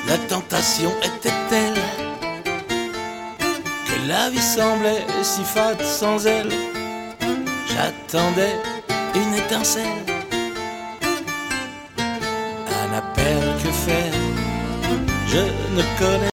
La tentation était telle que la vie semblait si fade sans elle. J'attendais une étincelle, un appel, que faire, je ne connais